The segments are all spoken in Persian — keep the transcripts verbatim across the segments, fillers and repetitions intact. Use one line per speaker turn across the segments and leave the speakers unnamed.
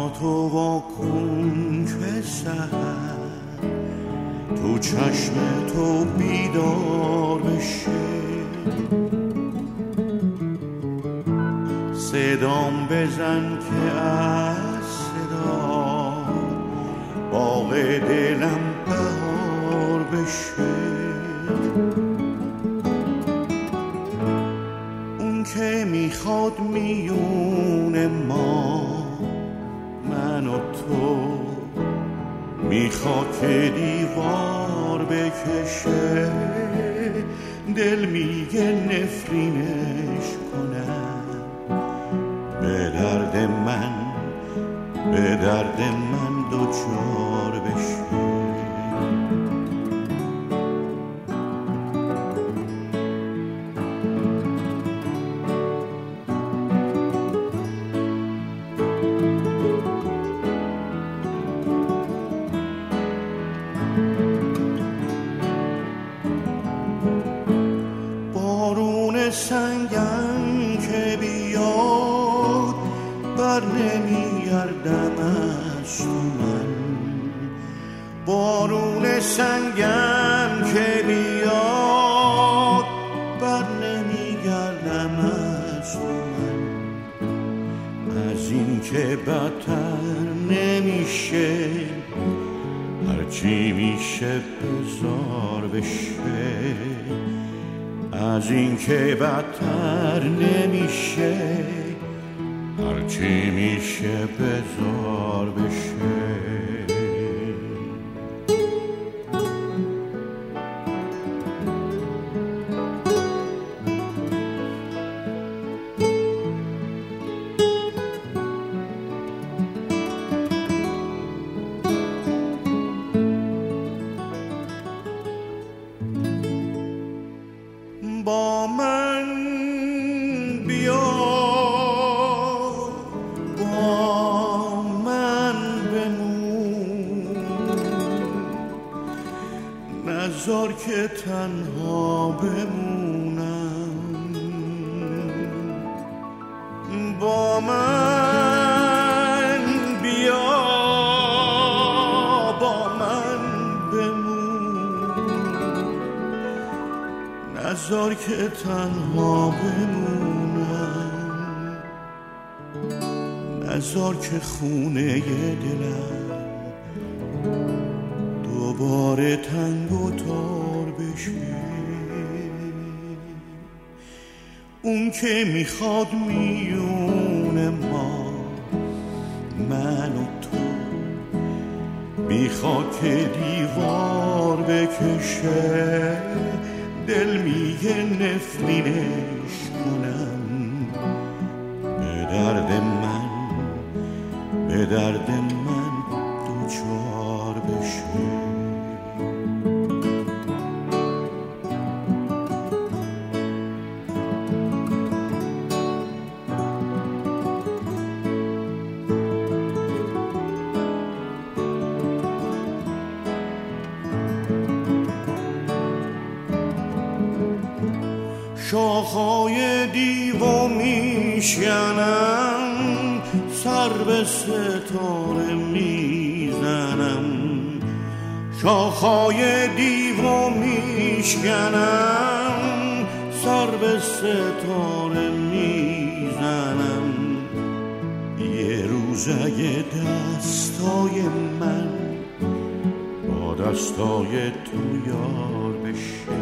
چشماتو وا کن که سحر تو چشم تو بیدار بشه، صدام بزن که از صدا باغ دلم بهار بشه. اون که میخواد میون ما من و تو، میخواد که دیوار بکشه، دل میگه نفرینش کنم، به درد من به درد من دوچار بشه. بارون سنگم که بیاد بر نمیگردم از تو من، بارون سنگم که بیاد بر نمیگردم از تو من، از این که بدتر نمیشه هرچی میشه بزار بشه، از این که بدتر نمیشه هرچی میشه بزار بشه. با من بیا، با من بمون، نذار که تنها بمونم، با من بیا، با من بمون، نذار که تنها بمونم، نذار که خونه دلم دوباره تنگ و تار بشه. اون که میخواد میون ما من و تو، میخواد که دیوار بکشه، دل میگه نفرینش کنم، به درد من به درد من دوچار بشه. شاخهای دیو میشکنم، سر به ستاره میزنم، شاخهای دیو میشکنم، سر به ستاره میزنم. یه روز اگه دستای من با دستای تو یار بشه،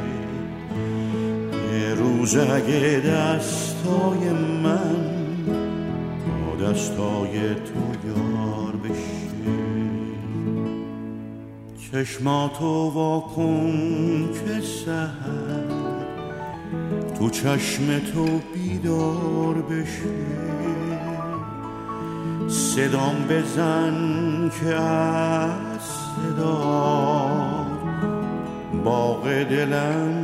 روز اگه دستای من با دستای تو یار بشه. چشماتو وا کن که سحر تو چشم تو بیدار بشه، صدام بزن که از صدا باغ دلم